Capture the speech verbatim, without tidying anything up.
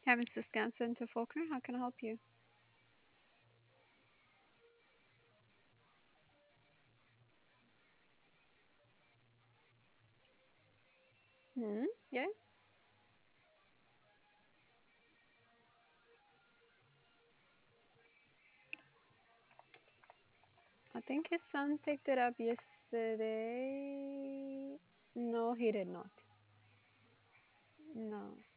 Hi, Missus Scanson to Faulkner. How can I help you? Hmm. Yeah. I think his son picked it up yesterday. No, he did not. No.